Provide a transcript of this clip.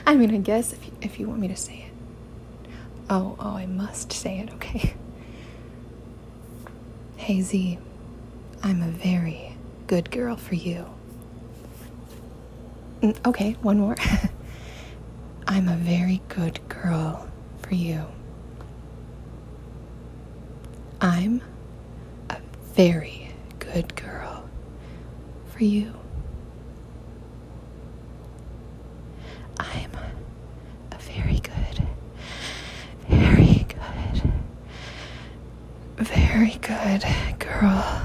I mean, I guess if you want me to say it. Oh, I must say it, okay. Hey, Z, I'm a very good girl for you. Okay, one more. I'm a very good girl for you. I'm a very good girl for you. I'm a very good girl